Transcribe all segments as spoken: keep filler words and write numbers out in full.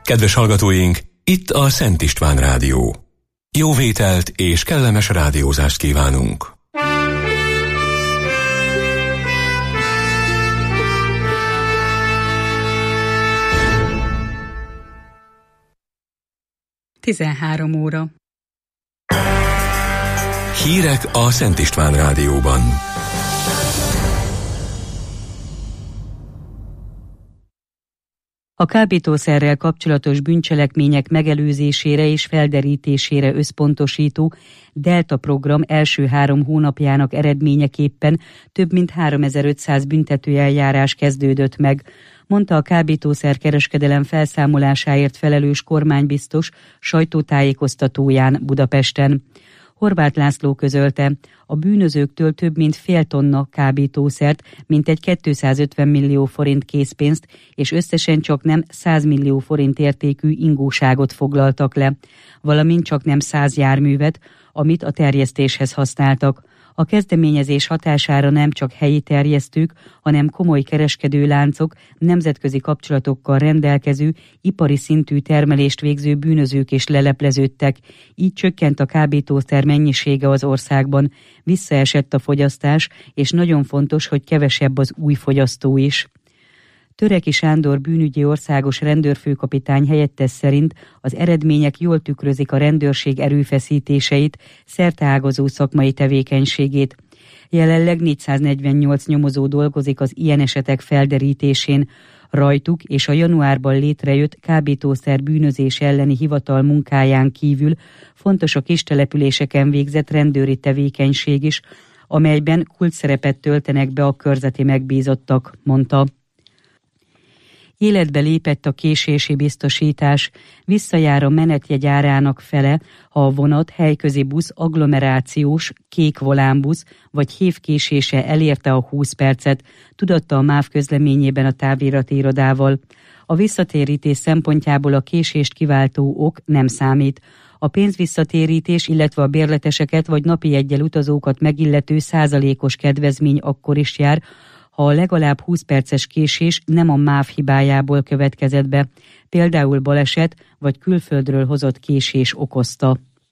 Kedves hallgatóink, itt a Szent István Rádió. Jó vételt és kellemes rádiózást kívánunk! tizenhárom óra. Hírek a Szent István Rádióban. A kábítószerrel kapcsolatos bűncselekmények megelőzésére és felderítésére összpontosító Delta program első három hónapjának eredményeképpen több mint háromezer-ötszáz büntetőeljárás kezdődött meg, mondta a kábítószerkereskedelem felszámolásáért felelős kormánybiztos sajtótájékoztatóján Budapesten. Horváth László közölte, a bűnözőktől több mint fél tonna kábítószert, mintegy kétszázötven millió forint készpénzt és összesen csak nem száz millió forint értékű ingóságot foglaltak le, valamint csak nem száz járművet, amit a terjesztéshez használtak. A kezdeményezés hatására nem csak helyi terjesztők, hanem komoly kereskedőláncok, nemzetközi kapcsolatokkal rendelkező, ipari szintű termelést végző bűnözők is lelepleződtek. Így csökkent a kábítószer mennyisége az országban, visszaesett a fogyasztás, és nagyon fontos, hogy kevesebb az új fogyasztó is. Töreki Sándor bűnügyi országos rendőrfőkapitány helyettes szerint az eredmények jól tükrözik a rendőrség erőfeszítéseit, szerteágazó szakmai tevékenységét. Jelenleg négyszáznegyvennyolc nyomozó dolgozik az ilyen esetek felderítésén. Rajtuk és a januárban létrejött kábítószer bűnözés elleni hivatal munkáján kívül fontos a kistelepüléseken végzett rendőri tevékenység is, amelyben kulcsszerepet töltenek be a körzeti megbízottak, mondta. Életbe lépett a késési biztosítás, visszajár a menetjegy árának fele, ha a vonat, helyközi busz, agglomerációs, kék volánbusz vagy hévkésése elérte a húsz percet, tudatta a MÁV közleményében a távirati irodával. A visszatérítés szempontjából a késést kiváltó ok nem számít. A pénzvisszatérítés, illetve a bérleteseket vagy napi jeggyel utazókat megillető százalékos kedvezmény akkor is jár, ha a legalább húsz perces késés nem a MÁV hibájából következett be, például baleset vagy külföldről hozott késés okozta.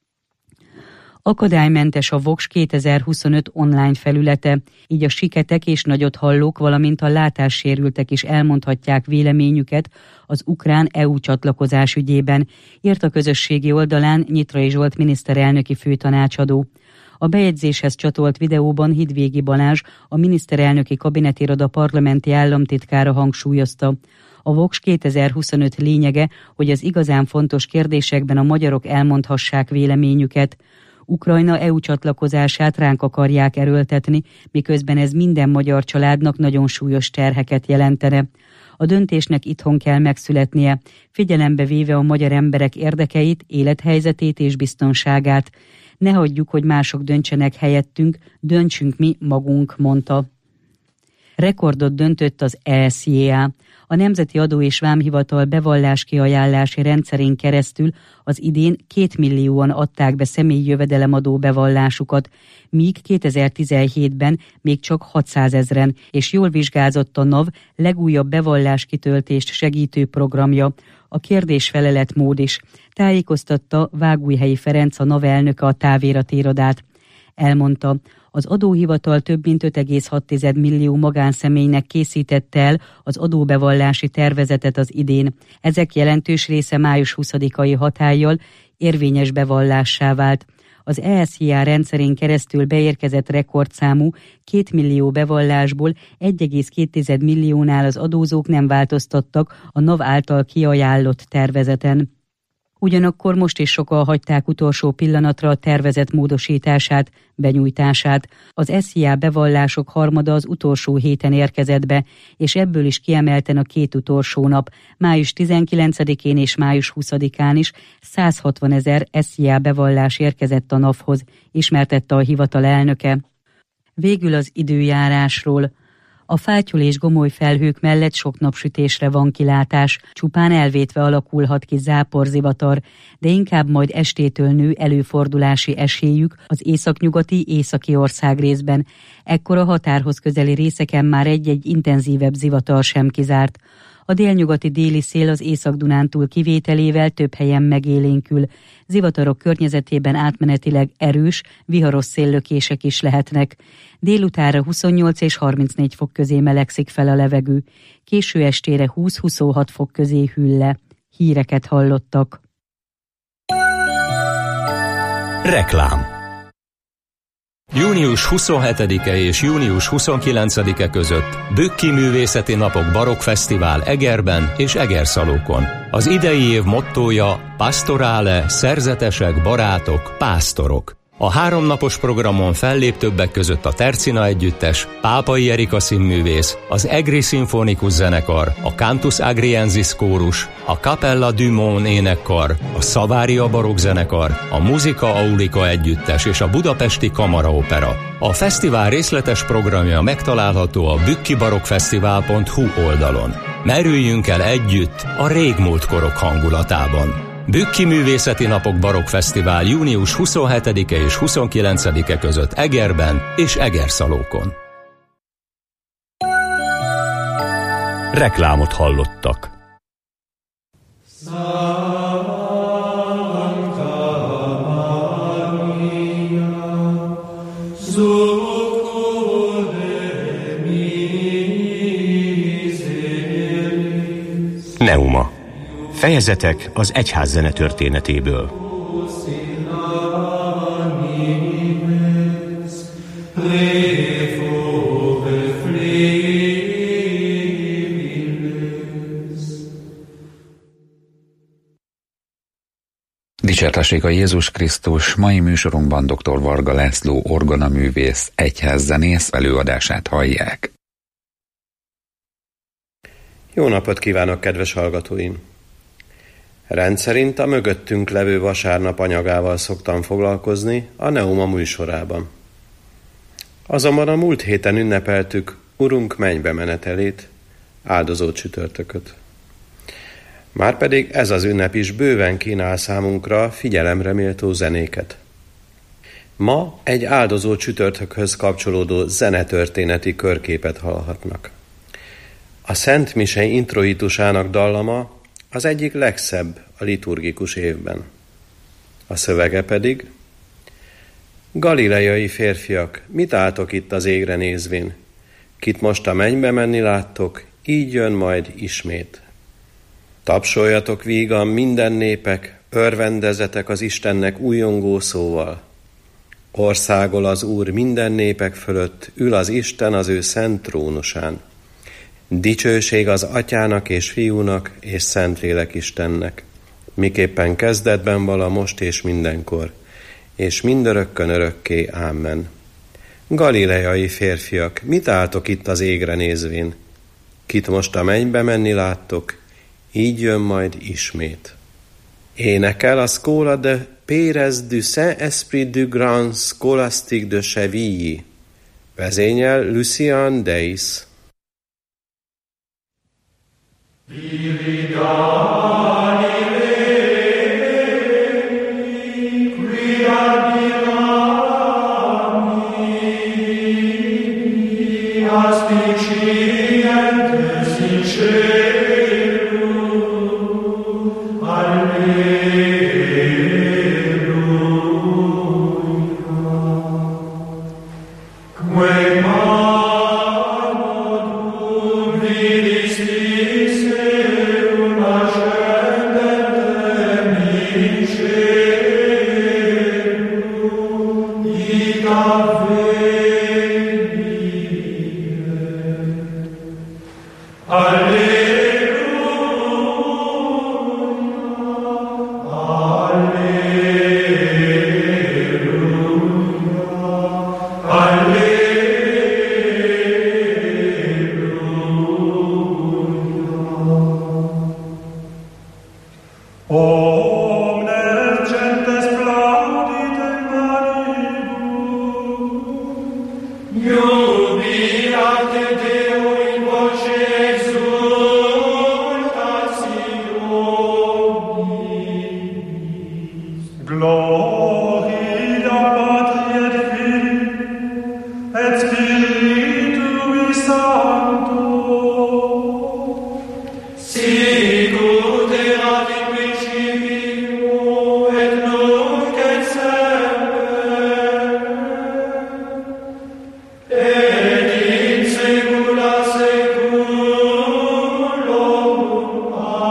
Akadálymentes a Vox kétezer-huszonöt online felülete, így a siketek és nagyothallók, valamint a látássérültek is elmondhatják véleményüket az ukrán é u csatlakozás ügyében, írt a közösségi oldalán Nyitrai Zsolt miniszterelnöki főtanácsadó. A bejegyzéshez csatolt videóban Hidvégi Balázs, a miniszterelnöki kabinetiroda parlamenti államtitkára hangsúlyozta. A Vox kétezer-huszonöt lényege, hogy az igazán fontos kérdésekben a magyarok elmondhassák véleményüket. Ukrajna é u csatlakozását ránk akarják erőltetni, miközben ez minden magyar családnak nagyon súlyos terheket jelentene. A döntésnek itthon kell megszületnie, figyelembe véve a magyar emberek érdekeit, élethelyzetét és biztonságát. Ne hagyjuk, hogy mások döntsenek helyettünk, döntsünk mi magunk, mondta. Rekordot döntött az é es zé á. A Nemzeti Adó és Vámhivatal bevalláskiajánlási rendszerén keresztül az idén két millióan adták be személyi jövedelemadó bevallásukat, míg kétezer-tizenhétben még csak hatszázezren, és jól vizsgázott a NAV legújabb bevalláskitöltést segítő programja, a kérdés-felelet-mód is, tájékoztatta Vágújhelyi Ferenc, a NAV elnöke a távirati irodát. Elmondta, az adóhivatal több mint öt egész hat millió magánszemélynek készítette el az adóbevallási tervezetet az idén. Ezek jelentős része május huszadikai hatállyal érvényes bevallássá vált. Az é es zé á rendszerén keresztül beérkezett rekordszámú két millió bevallásból egy egész két milliónál az adózók nem változtattak a NAV által kiajánlott tervezeten. Ugyanakkor most is sokan hagyták utolsó pillanatra a tervezet módosítását, benyújtását. Az es zé á bevallások harmada az utolsó héten érkezett be, és ebből is kiemelten a két utolsó nap, május tizenkilencedikén és május huszadikán is százhatvanezer es zé á bevallás érkezett a NAV-hoz, ismertette a hivatal elnöke. Végül az időjárásról. A fátyol és gomoly felhők mellett sok napsütésre van kilátás, csupán elvétve alakulhat ki záporzivatar, de inkább majd estétől nő előfordulási esélyük az északnyugati északi országrészben. Ekkor a határhoz közeli részeken már egy-egy intenzívebb zivatar sem kizárt. A délnyugati déli szél az Észak-Dunántúl kivételével több helyen megélénkül. Zivatarok környezetében átmenetileg erős, viharos széllökések is lehetnek. Délutánra huszonnyolc és harmincnégy fok közé melegszik fel a levegő. Késő estére húsz-huszonhat fok közé hűl le. Híreket hallottak. Reklám. Június huszonhetedike és június huszonkilencedike között Bükki Művészeti Napok Barokk Fesztivál Egerben és Egerszalókon. Az idei év mottója Pastorale, szerzetesek, barátok, pásztorok. A háromnapos programon fellép többek között a Tercina Együttes, Pápai Erika színművész, az Egri Szimfonikus Zenekar, a Cantus Agriensis Kórus, a Capella du Mon énekkar, a Savaria Barokk Zenekar, a Musica Aulica Együttes és a Budapesti Kamaraopera. A fesztivál részletes programja megtalálható a bükkibarokkfesztivál pont hu oldalon. Merüljünk el együtt a régmúlt korok hangulatában. Bükki Művészeti Napok Barokk Fesztivál június huszonhetedike és huszonkilencedike között Egerben és Egerszalókon. Reklámot hallottak. Neuma. Fejezetek az egyházzene történetéből. Dicsértessék a Jézus Krisztus! Mai műsorunkban dr. Varga László orgonaművész, egyházzenész előadását hallják. Jó napot kívánok, kedves hallgatóim! Rendszerint a mögöttünk levő vasárnap anyagával szoktam foglalkozni a Neuma műsorában. Azonban a múlt héten ünnepeltük Urunk mennybe menetelét, áldozó csütörtököt. Márpedig ez az ünnep is bőven kínál számunkra figyelemre méltó zenéket. Ma egy áldozó csütörtökhöz kapcsolódó zenetörténeti körképet hallhatnak. A Szent Mise introitusának dallama az egyik legszebb a liturgikus évben. A szövege pedig: Galileai férfiak, mit álltok itt az égre nézvén? Kit most a mennybe menni láttok, így jön majd ismét. Tapsoljatok vígan minden népek, örvendezetek az Istennek újongó szóval. Országol az Úr minden népek fölött, ül az Isten az ő szent trónusán. Dicsőség az Atyának és Fiúnak és Szentlélek Istennek, miképpen kezdetben vala most és mindenkor, és mindörökkön örökké. Ámen. Galileai férfiak, mit álltok itt az égre nézvén? Kit most a mennybe menni láttok, így jön majd ismét. Énekel a Scola de Pérez du Saint-Esprit du Grand Scolastique de Chevilly. Vezényel Lucien Deis. Jubilat Deo in voce exultans. Sicut erat in principio et nunc et semper et in saecula saeculorum.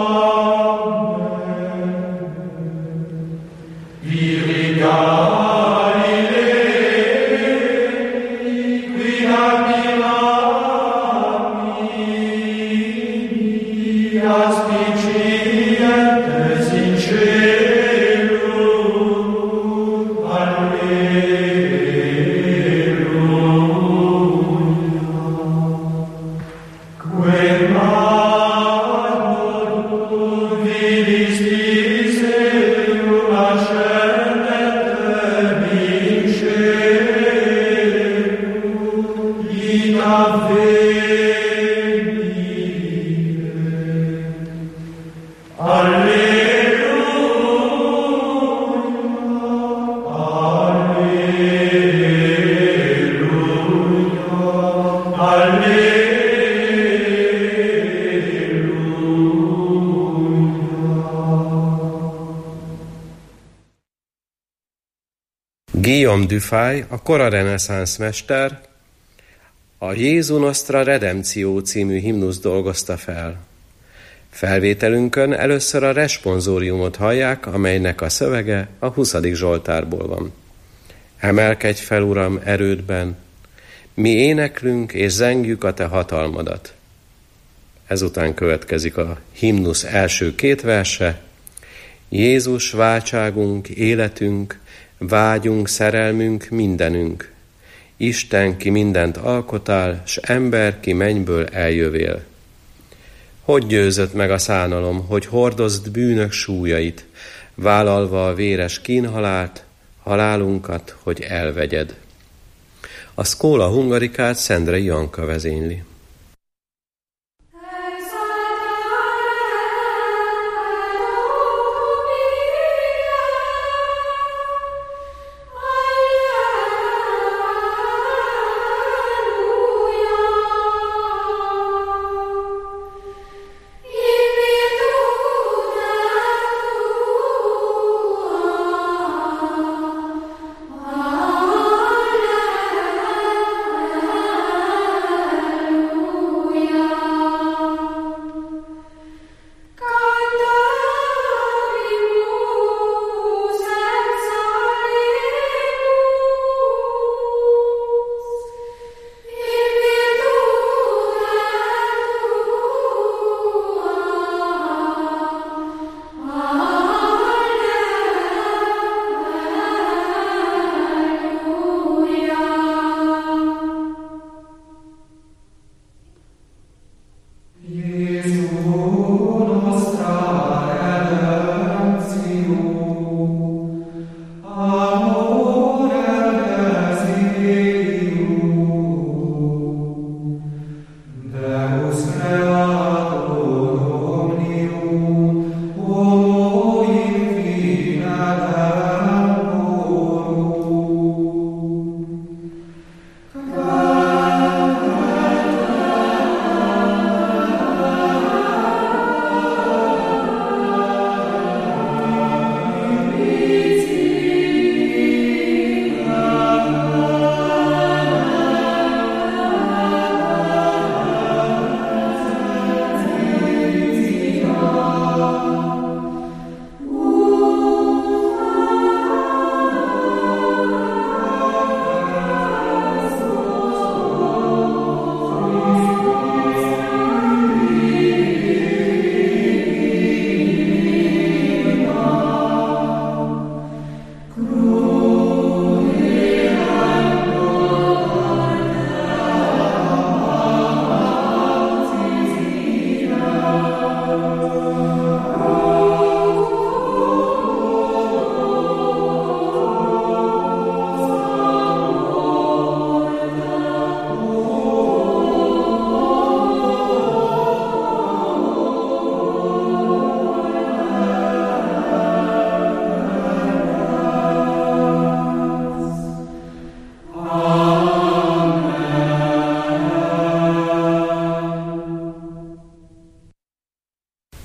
Amen. Viri Galilei, qui admirami, aspicientes in cielo. Alleluia. Quem admodum vilis Deum ascendentem in cielo, ita venire. Alleluia, alleluia, alleluia. Guillaume Dufay, a kora reneszánsz mester, a Jézu Nostra Redemptio című himnusz dolgozta fel. Felvételünkön először a responsoriumot hallják, amelynek a szövege a huszadik Zsoltárból van. Emelkedj fel, Uram, erődben, mi éneklünk és zengjük a te hatalmadat. Ezután következik a himnusz első két verse. Jézus, váltságunk, életünk, vágyunk, szerelmünk, mindenünk. Isten, ki mindent alkotál, s ember, ki mennyből eljövél. Hogy győzött meg a szánalom, hogy hordozd bűnök súlyait, vállalva a véres kínhalált, halálunkat, hogy elvegyed. A Szkóla Hungarikát Szendrei Janka vezényli. Alleluia.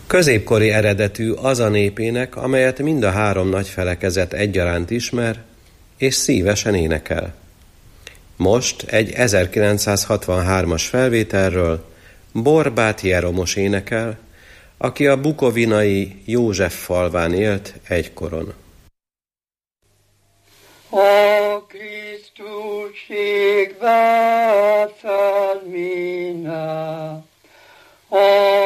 Középkori eredetű az a népének, amelyet mind a három nagy felekezet egyaránt ismer, és szívesen énekel. Most egy ezerkilencszázhatvanhármas felvételről Borbáth Jeromos énekel, aki a bukovinai József falván élt egykoron. A Krisztusségbe felmine, a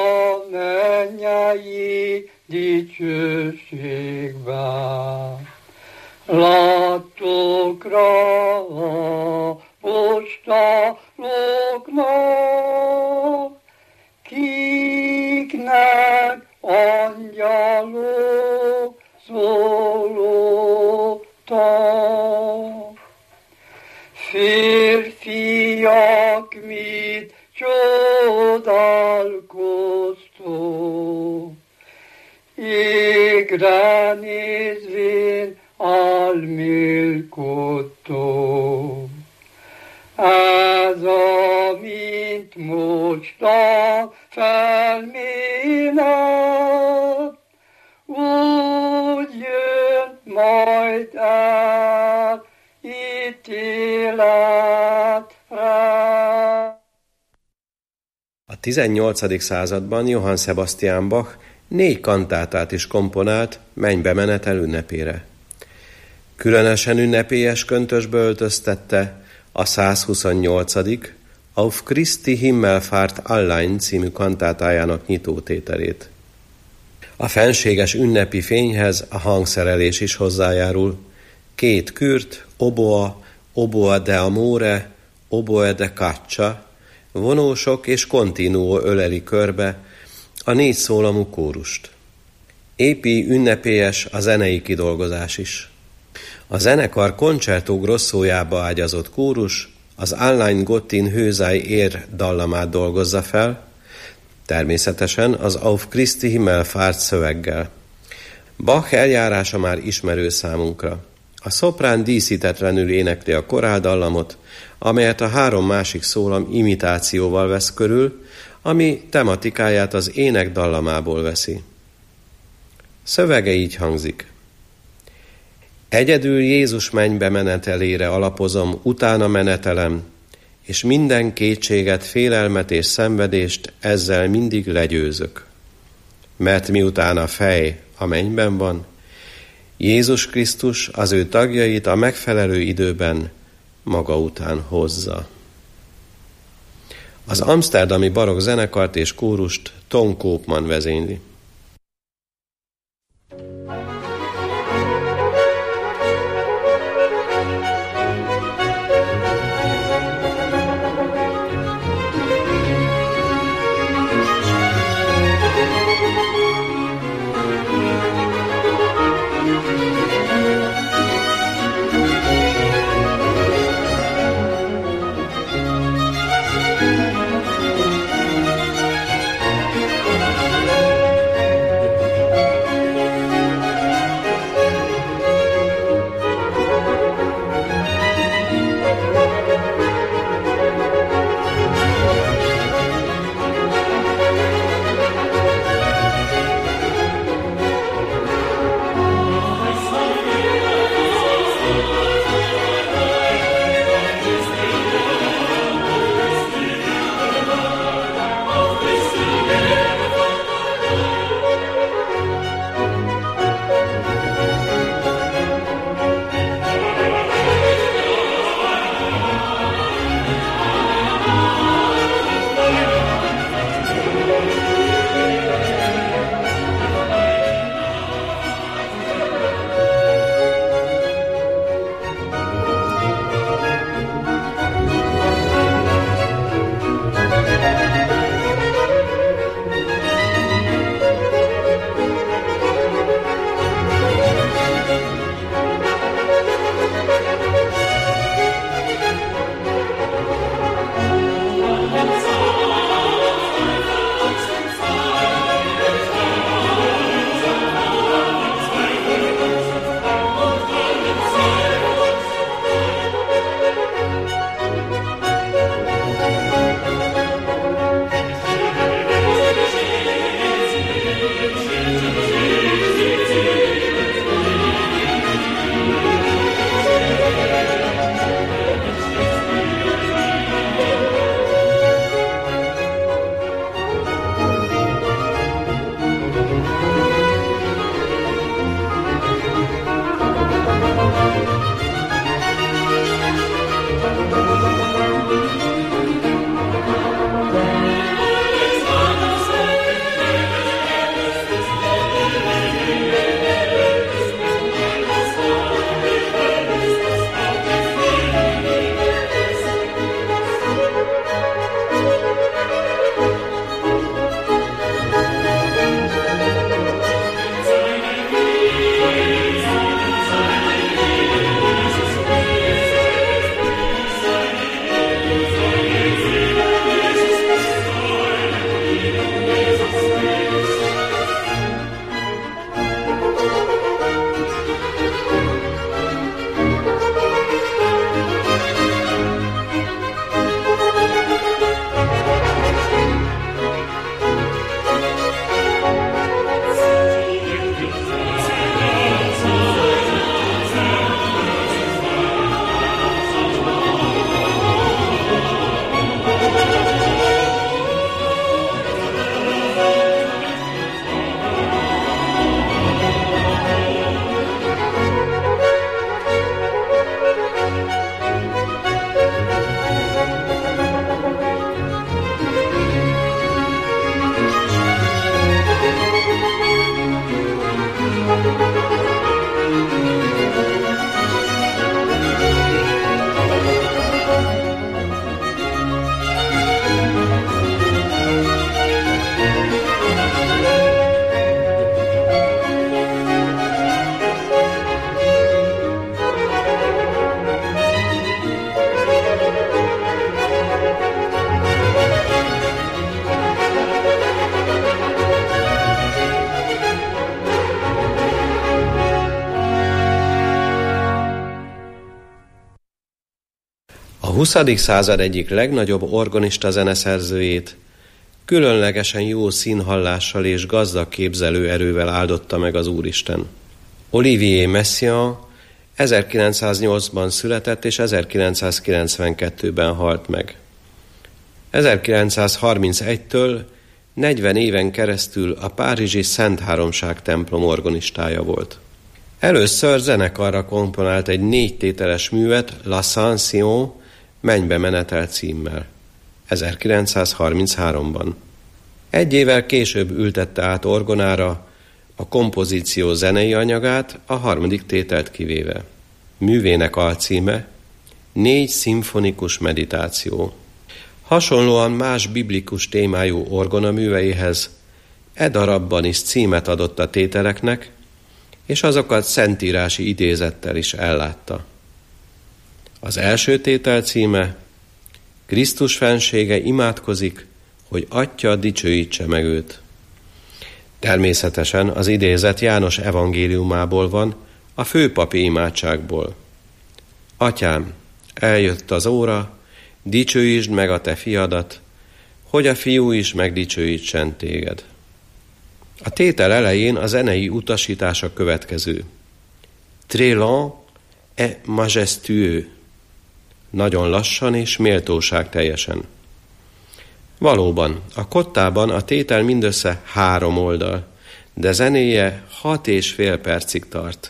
mennyei dicsőségbe. Látokra a postáloknak, kiknek angyalok szólottak. Férfiak, mit csodálkoztok, égre nézvén álmélkodtok. Ez a, mint most a felménet, úgy jön majd el ítéletre. A tizennyolcadik században Johann Sebastian Bach négy kantátát is komponált mennybe menetel ünnepére. Különösen ünnepélyes köntösbe öltöztette a százhuszonnyolcadik Auf Christi Himmelfahrt allein című kantátájának nyitótételét. A fenséges ünnepi fényhez a hangszerelés is hozzájárul. Két kürt, oboa, oboa de amore, oboe de caccia, vonósok és continuo öleli körbe a négy szólamú kórust. Épi ünnepélyes a zenei kidolgozás is. A zenekar Concerto Grossójába ágyazott kórus az Allein Gott in Höhsei Ér dallamát dolgozza fel, természetesen az Auf Christi Himmelfahrt szöveggel. Bach eljárása már ismerő számunkra. A szoprán díszítetlenül énekli a koráldallamot, amelyet a három másik szólam imitációval vesz körül, ami tematikáját az ének dallamából veszi. Szövege így hangzik. Egyedül Jézus mennybe menetelére alapozom, utána menetelem, és minden kétséget, félelmet és szenvedést ezzel mindig legyőzök. Mert miután a fej a mennyben van, Jézus Krisztus az ő tagjait a megfelelő időben maga után hozza. Az amszterdami barokk zenekart és kórust Ton Koopman vezényli. huszadik század egyik legnagyobb organista zeneszerzőjét különlegesen jó színhallással és gazdag képzelőerővel áldotta meg az Úristen. Olivier Messiaen ezerkilencszáznyolcban született és ezerkilencszázkilencvenkettőben halt meg. ezerkilencszázharmincegytől negyven éven keresztül a párizsi Szent Háromság templom organistája volt. Először zenekarra komponált egy négy tételes művet, L'Ascension, Mennybe menetel címmel, ezerkilencszázharmincháromban. Egy évvel később ültette át orgonára a kompozíció zenei anyagát, a harmadik tételt kivéve. Művének alcíme Négy szimfonikus meditáció. Hasonlóan más biblikus témájú orgonaműveihez e darabban is címet adott a tételeknek, és azokat szentírási idézettel is ellátta. Az első tétel címe Krisztus fensége imádkozik, hogy Atya dicsőítse meg őt. Természetesen az idézet János evangéliumából van, a főpapi imádságból. Atyám, eljött az óra, dicsőítsd meg a te fiadat, hogy a fiú is megdicsőítsen téged. A tétel elején a zenei utasítás a következő. Très lent et majestueux. Nagyon lassan és méltóság teljesen. Valóban, a kottában a tétel mindössze három oldal, de zenéje hat és fél percig tart.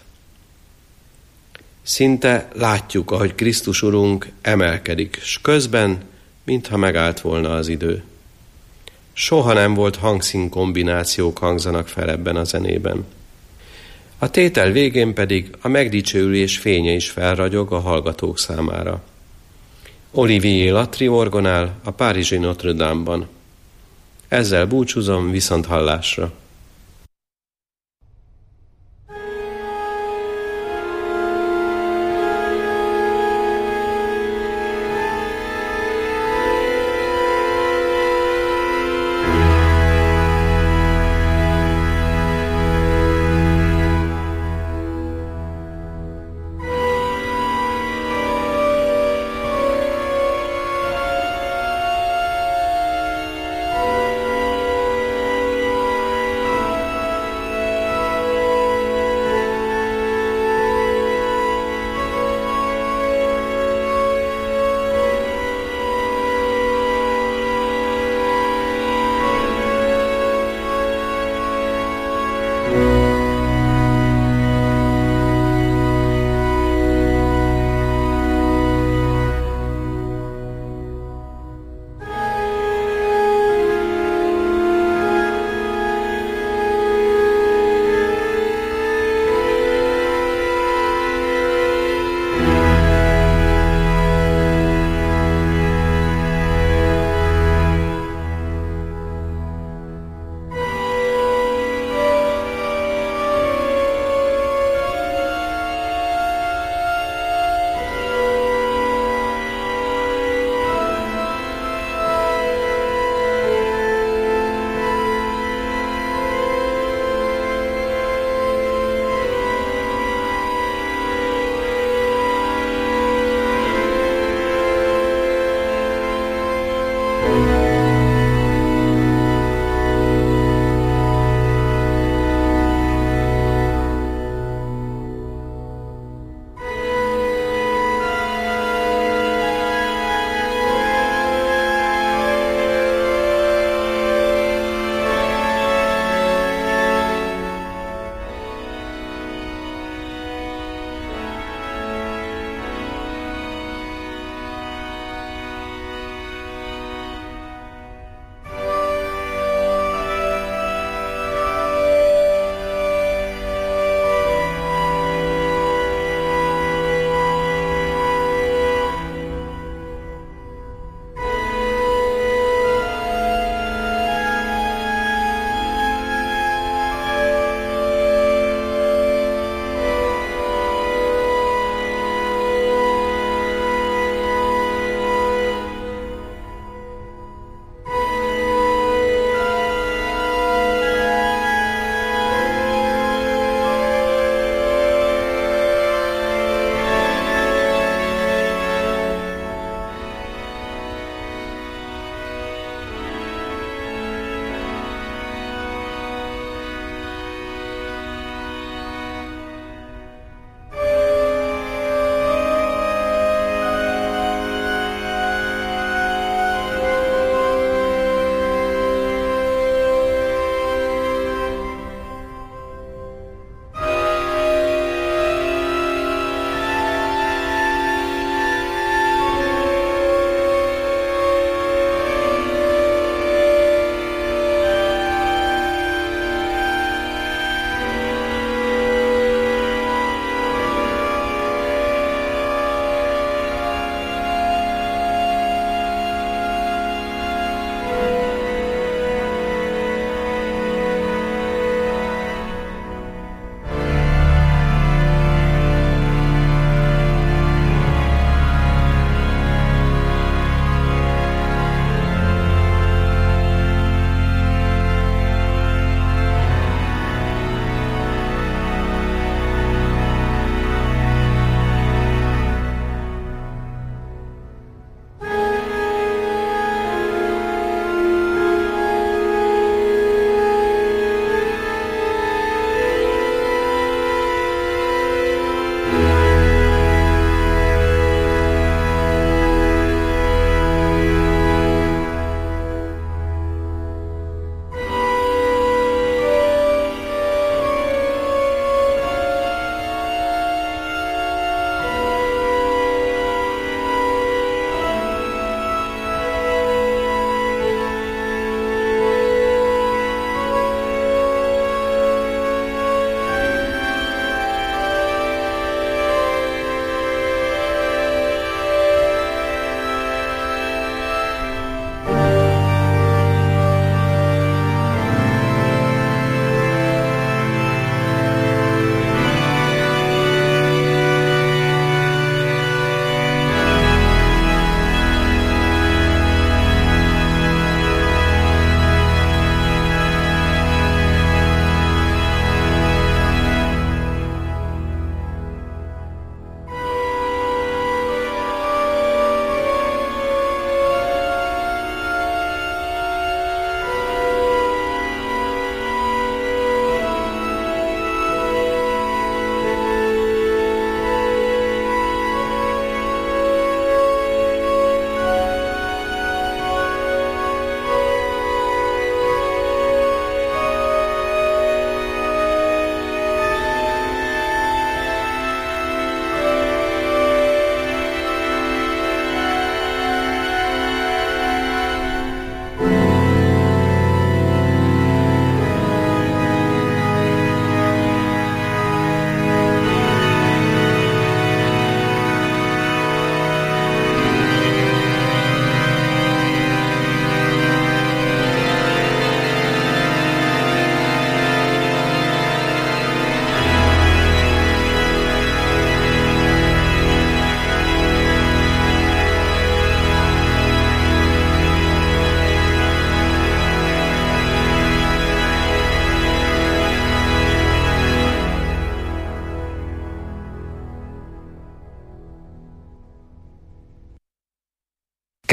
Szinte látjuk, ahogy Krisztus Urunk emelkedik, s közben, mintha megállt volna az idő. Soha nem volt hangszín kombinációk hangzanak fel ebben a zenében. A tétel végén pedig a megdicsőülés fénye is felragyog a hallgatók számára. Olivier Latry orgonál a párizsi Notre Dame-ban. Ezzel búcsúzom, viszont hallásra.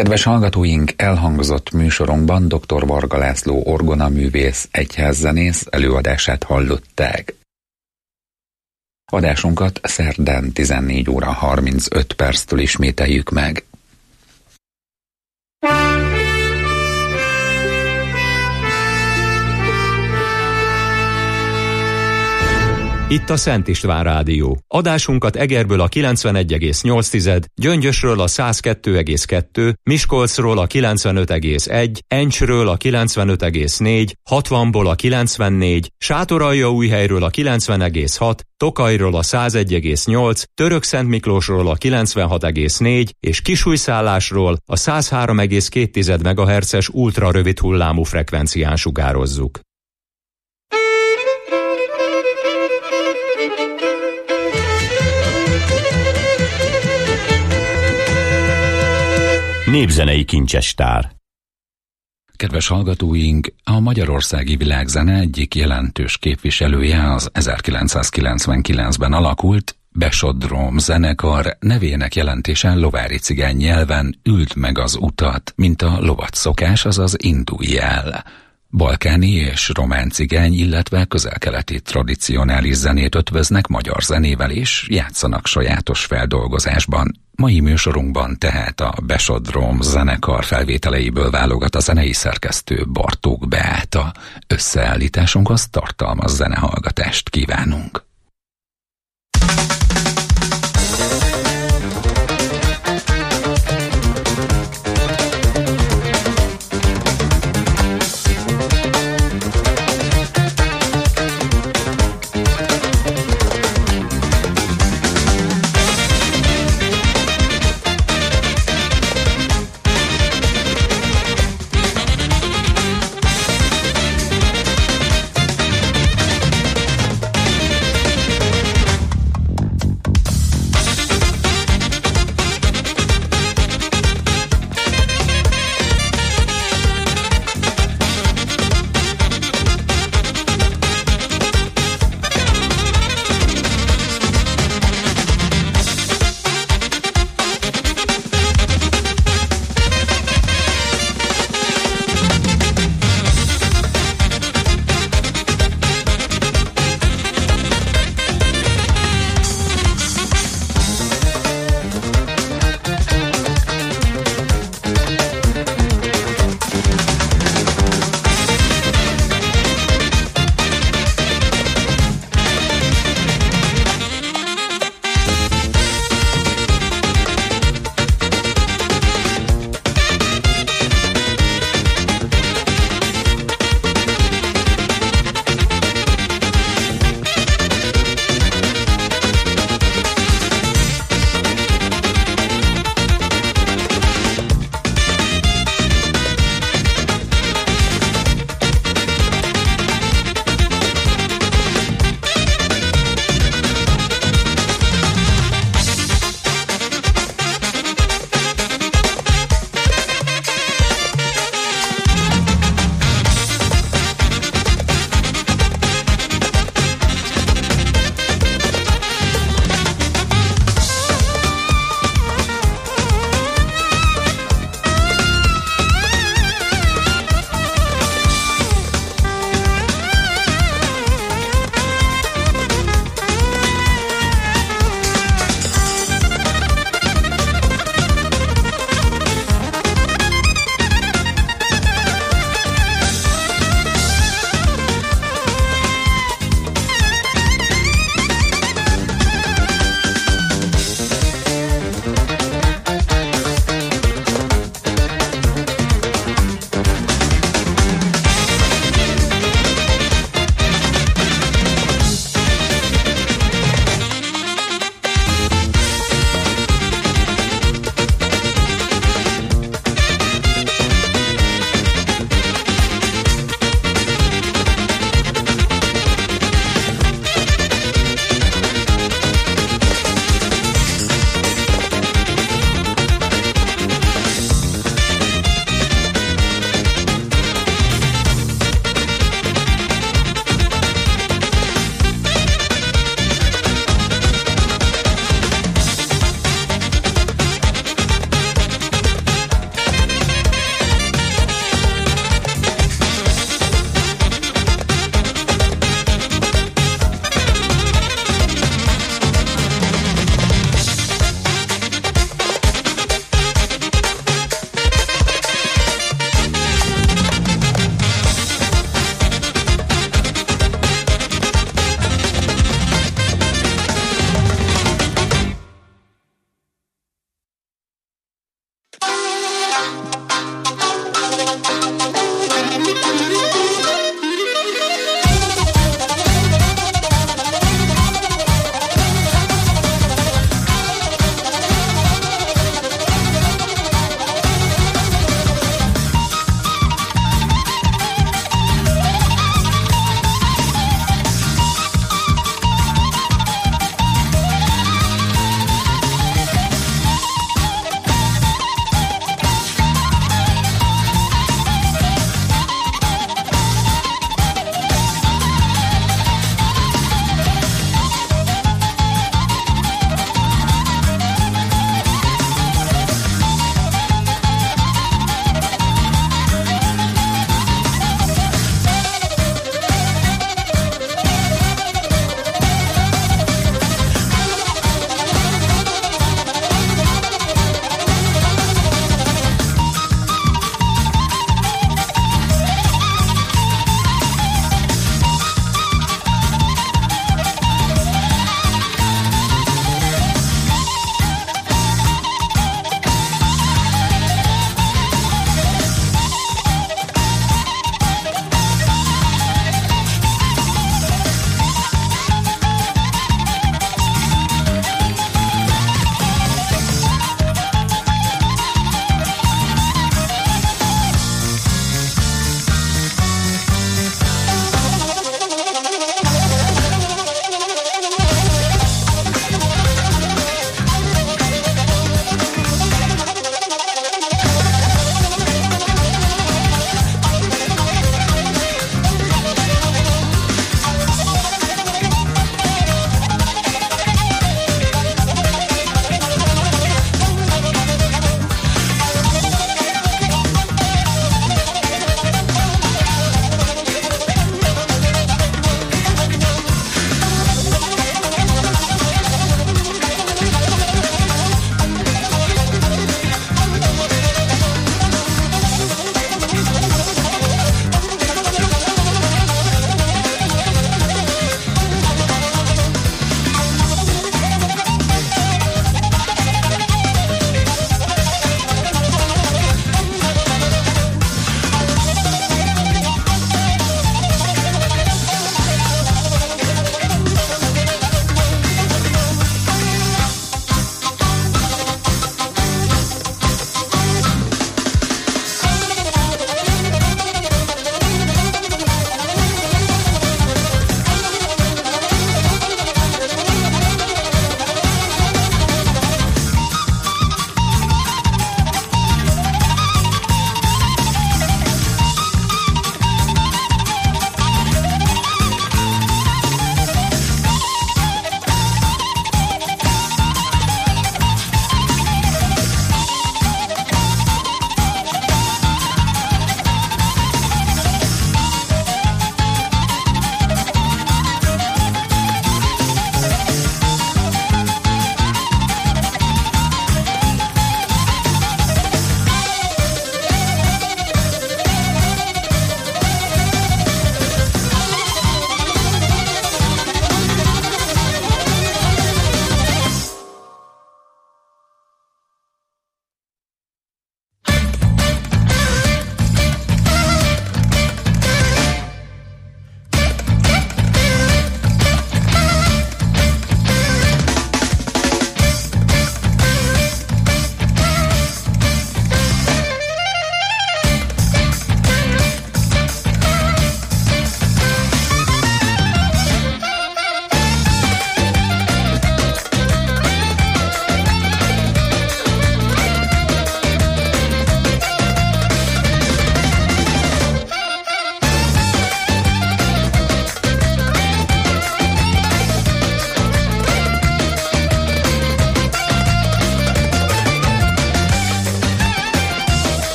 Kedves hallgatóink, elhangzott műsorunkban dr. Varga László orgonaművész, egyházzenész előadását hallották. Adásunkat szerdán tizennégy óra harmincöt perctől ismételjük meg. Itt a Szent István Rádió. Adásunkat Egerből a kilencvenegy egész nyolc, Gyöngyösről a száz kettő egész kettő, Miskolcról a kilencvenöt egész egy, Encsről a kilencvenöt egész négy, hatvanból a kilencvennégy, Sátoraljaújhelyről a kilencven egész hat, Tokajról a száz egy egész nyolc, Törökszentmiklósról a kilencvenhat egész négy és Kisújszállásról a száz három egész két megahertzes ultra rövid hullámú frekvencián sugározzuk. Népzenei kincsestár. Kedves hallgatóink, a magyarországi világzene egyik jelentős képviselője az ezerkilencszázkilencvenkilencben alakult Besodróm zenekar nevének jelentésen lovári cigány nyelven ült meg az utat, mint a lovat szokás, azaz indulj el. Balkáni és román cigány, illetve közel-keleti tradicionális zenét ötvöznek magyar zenével és játszanak sajátos feldolgozásban. Mai műsorunkban tehát a Besodróm zenekar felvételeiből válogat a zenei szerkesztő Bartók Beáta. Összeállításunkhoz tartalmaz zenehallgatást kívánunk.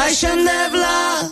Russian devla,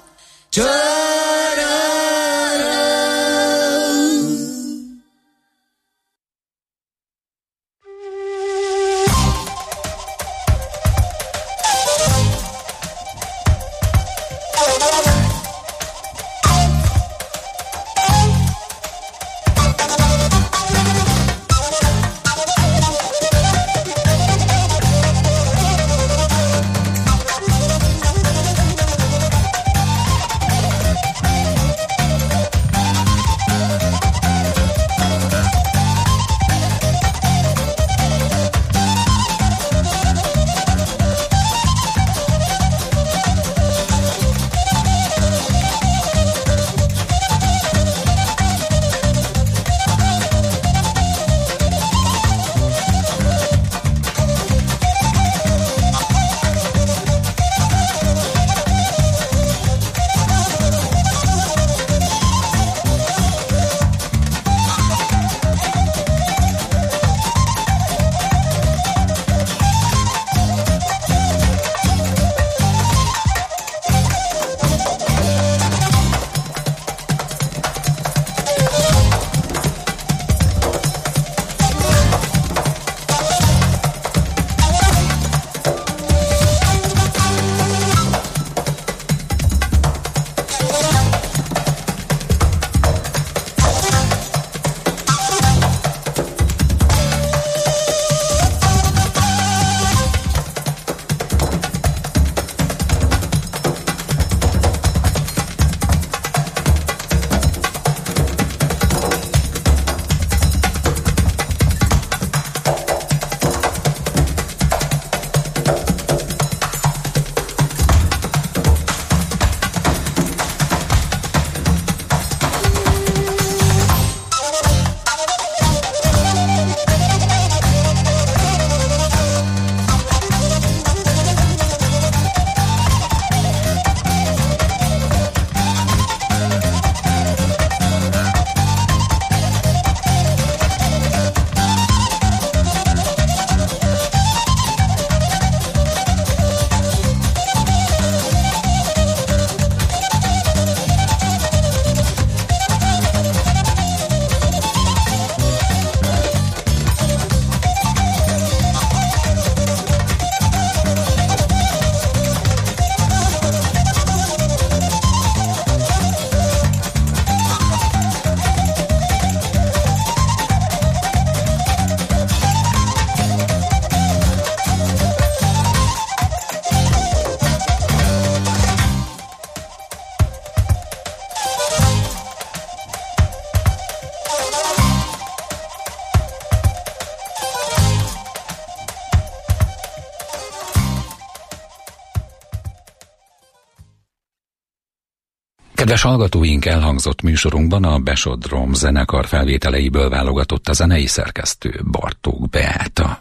Kedves hallgatóink, elhangzott műsorunkban a Besodrom zenekar felvételeiből válogatott a zenei szerkesztő Bartók Beáta.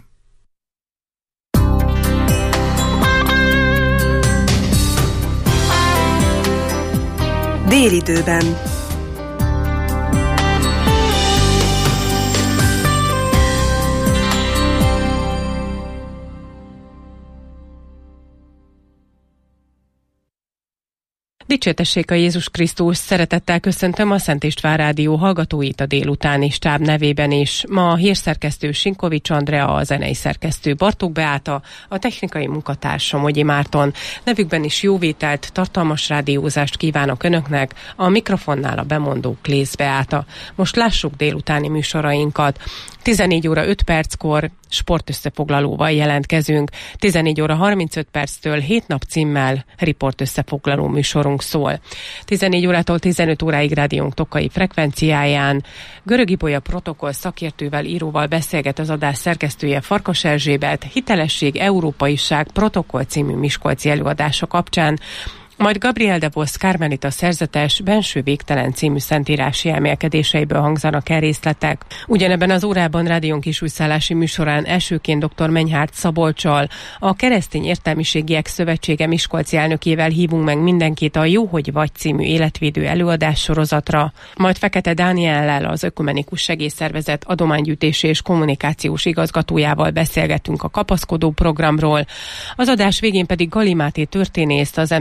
Délidőben. Dicsértessék a Jézus Krisztus, szeretettel köszöntöm a Szent István Rádió hallgatóit a délutáni stáb nevében is. Ma a hírszerkesztő Sinkovics Andrea, a zenei szerkesztő Bartók Beáta, a technikai munkatársam Ogyi Márton. Nevükben is jóvételt, tartalmas rádiózást kívánok Önöknek, a mikrofonnál a bemondó Klész Beáta. Most lássuk délutáni műsorainkat. tizenegy óra öt perckor sportösszefoglalóval jelentkezünk. tizenegy óra harmincöt perctől hét nap címmel riportösszefoglaló műsorunk szól. tizenegy órától tizenöt óráig rádiónk tokai frekvenciáján Görög Ibolya protokoll szakértővel, íróval beszélget az adás szerkesztője Farkas Erzsébet, Hitelesség, Európaiság protokoll című miskolci előadása kapcsán. Majd Gabriel de Vos Kármelita szerzetes Benső végtelen című szentírási elmélkedéseiből hangzanak el részletek. Ugyanebben az órában rádión kisújszállási műsorán elsőként dr. Menyhárt Szabolccsal, a Keresztény Értelmiségiek Szövetsége miskolci elnökével hívunk meg mindenkit a Jó, hogy vagy című életvédő előadás sorozatra. Majd Fekete Dániellel, az Ökumenikus Segélyszervezet adománygyűjtési és kommunikációs igazgatójával beszélgetünk a kapaszkodó programról. Az adás végén pedig Gali Máté történészt, az em cé cé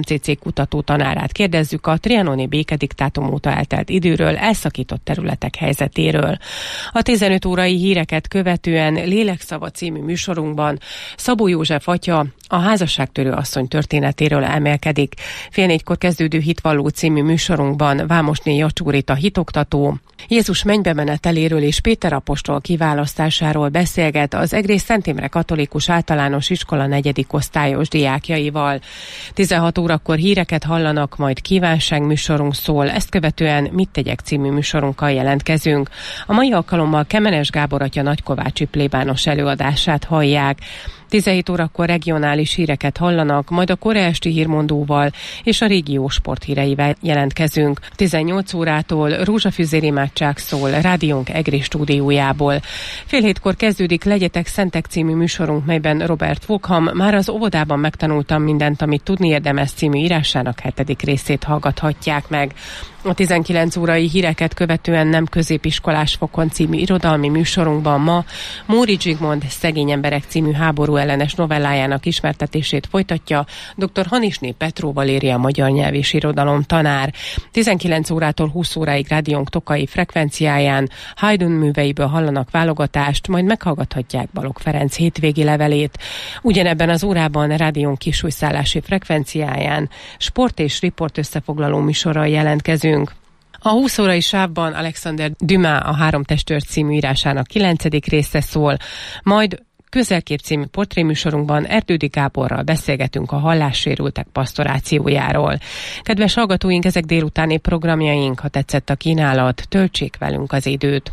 kutató tanárát kérdezzük a trianoni békediktátum óta eltelt időről, elszakított területek helyzetéről. A tizenöt órai híreket követően Lélekszava című műsorunkban Szabó József atya a házasságtörő asszony történetéről emelkedik. Fél négykor kezdődő Hitvalló című műsorunkban Vámosné Jacsúrit a hitoktató Jézus mennybe meneteléről és Péter apostol kiválasztásáról beszélget az Egrész Szent Imre Katolikus Általános Iskola negyedik osztályos diákjaival. tizenhat órakor híreket hallanak, majd kívánság műsorunk szól, ezt követően Mit tegyek című műsorunkkal jelentkezünk. A mai alkalommal Kemenes Gábor atya nagykovácsi plébános előadását hallják. tizenhét órakor regionális híreket hallanak, majd a Korea esti hírmondóval és a régió sporthíreivel jelentkezünk. tizennyolc órától rózsafüzér imádság szól rádiónk Egri stúdiójából. Fél hétkor kezdődik Legyetek Szentek című műsorunk, melyben Robert Fogham már az óvodában megtanultam mindent, amit tudni érdemes című írásának hetedik részét hallgathatják meg. A tizenkilenc órai híreket követően Nem középiskolás fokon című irodalmi műsorunkban ma Móri Zsigmond Szegény emberek című háború ellenes novellájának ismertetését folytatja dr. Hanisné Petró Valéria magyar nyelv és irodalom tanár. tizenkilenc órától húsz óráig rádiónk Tokai frekvenciáján Haydn műveiből hallanak válogatást, majd meghallgathatják Balogh Ferenc hétvégi levelét. Ugyanebben az órában rádiónk kisújszállási frekvenciáján sport és riport összefoglaló műsorral jelentkezünk. A húsz órai sávban Alexander Dumas a Három testőr című írásának kilencedik része szól, majd Közelkép című portréműsorunkban Erdődi Gáborral beszélgetünk a hallássérültek pasztorációjáról. Kedves hallgatóink, ezek délutáni programjaink, ha tetszett a kínálat, töltsék velünk az időt.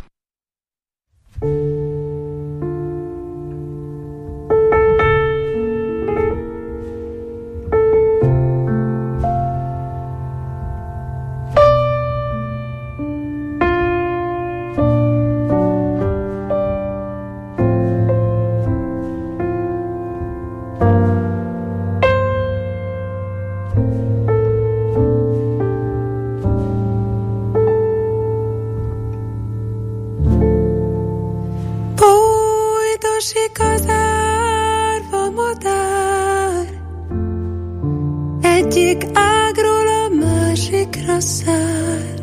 Esik az árva madár, egyik ágról a másikra száll.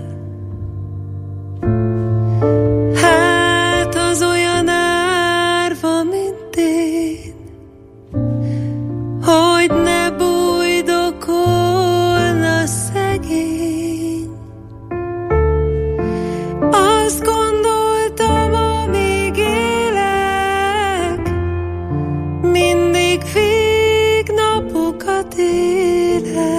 Hát az olyan árva, mint én, hogy ne bújdokolna szegény. Azt gondoltam, amíg mindig vég napokat élek.